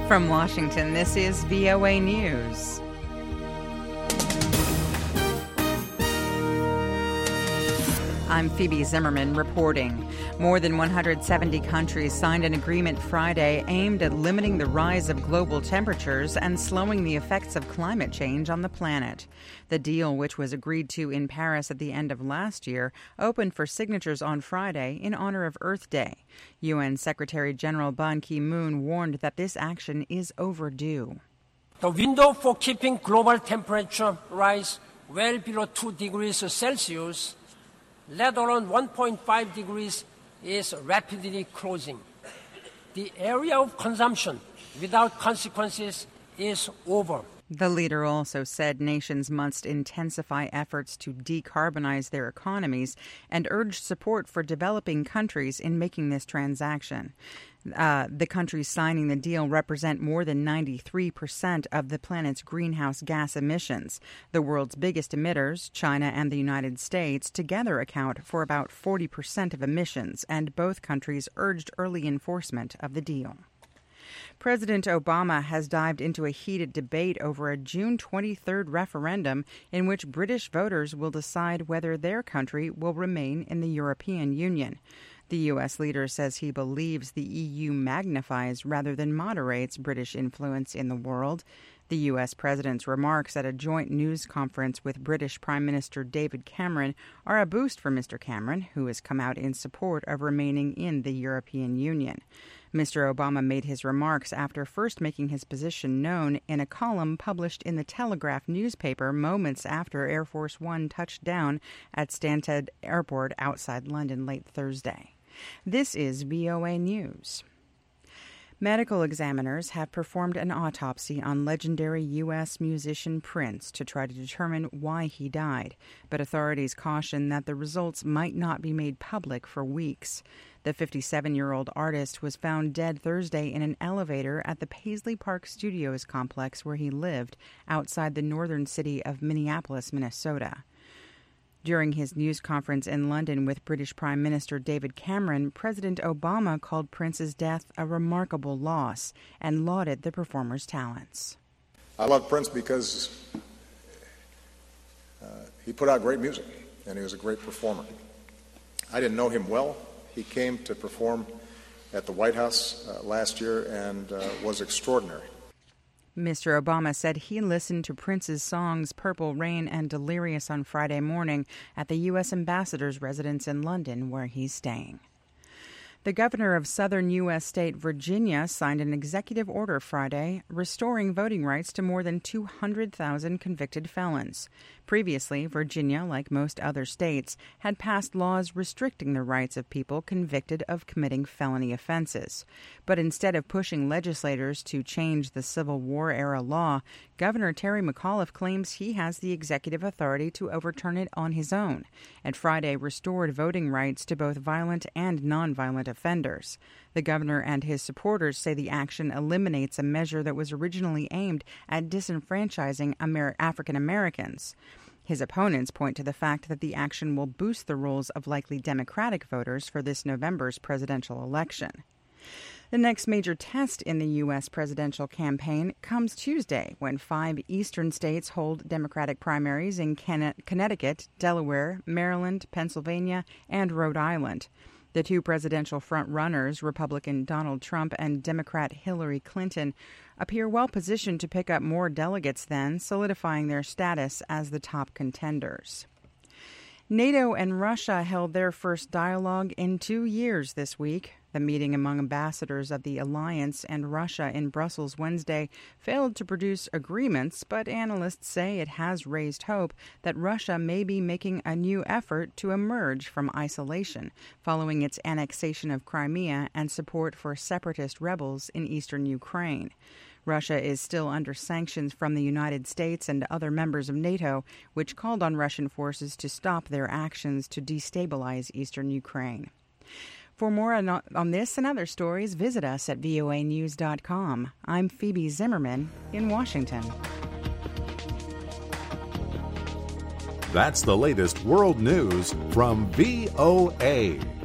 From Washington, this is VOA News. I'm Phoebe Zimmerman reporting. More than 170 countries signed an agreement Friday aimed at limiting the rise of global temperatures and slowing the effects of climate change on the planet. The deal, which was agreed to in Paris at the end of last year, opened for signatures on Friday in honor of Earth Day. UN Secretary General Ban Ki-moon warned that this action is overdue. The window for keeping global temperature rise well below 2 degrees Celsius, let alone 1.5 degrees, is rapidly closing. The area of consumption without consequences is over. The leader also said nations must intensify efforts to decarbonize their economies and urged support for developing countries in making this transaction. The countries signing the deal represent more than 93% of the planet's greenhouse gas emissions. The world's biggest emitters, China and the United States, together account for about 40% of emissions, and both countries urged early enforcement of the deal. President Obama has dived into a heated debate over a June 23rd referendum in which British voters will decide whether their country will remain in the European Union. The U.S. leader says he believes the EU magnifies rather than moderates British influence in the world. The U.S. president's remarks at a joint news conference with British Prime Minister David Cameron are a boost for Mr. Cameron, who has come out in support of remaining in the European Union. Mr. Obama made his remarks after first making his position known in a column published in the Telegraph newspaper moments after Air Force One touched down at Stansted Airport outside London late Thursday. This is VOA News. Medical examiners have performed an autopsy on legendary U.S. musician Prince to try to determine why he died, but authorities caution that the results might not be made public for weeks. The 57-year-old artist was found dead Thursday in an elevator at the Paisley Park Studios complex where he lived, outside the northern city of Minneapolis, Minnesota. During his news conference in London with British Prime Minister David Cameron, President Obama called Prince's death a remarkable loss and lauded the performer's talents. I love Prince because he put out great music and he was a great performer. I didn't know him well. He came to perform at the White House last year and was extraordinary. Mr. Obama said he listened to Prince's songs Purple Rain and Delirious on Friday morning at the U.S. ambassador's residence in London, where he's staying. The governor of southern U.S. state Virginia signed an executive order Friday restoring voting rights to more than 200,000 convicted felons. Previously, Virginia, like most other states, had passed laws restricting the rights of people convicted of committing felony offenses. But instead of pushing legislators to change the Civil War-era law, Governor Terry McAuliffe claims he has the executive authority to overturn it on his own, and Friday restored voting rights to both violent and nonviolent offenders. The governor and his supporters say the action eliminates a measure that was originally aimed at disenfranchising African Americans. His opponents point to the fact that the action will boost the rolls of likely Democratic voters for this November's presidential election. The next major test in the U.S. presidential campaign comes Tuesday, when 5 eastern states hold Democratic primaries in Connecticut, Delaware, Maryland, Pennsylvania, and Rhode Island. The two presidential front-runners, Republican Donald Trump and Democrat Hillary Clinton, appear well-positioned to pick up more delegates then, solidifying their status as the top contenders. NATO and Russia held their first dialogue in 2 years this week. The meeting among ambassadors of the alliance and Russia in Brussels Wednesday failed to produce agreements, but analysts say it has raised hope that Russia may be making a new effort to emerge from isolation following its annexation of Crimea and support for separatist rebels in eastern Ukraine. Russia is still under sanctions from the United States and other members of NATO, which called on Russian forces to stop their actions to destabilize eastern Ukraine. For more on this and other stories, visit us at voanews.com. I'm Phoebe Zimmerman in Washington. That's the latest world news from VOA.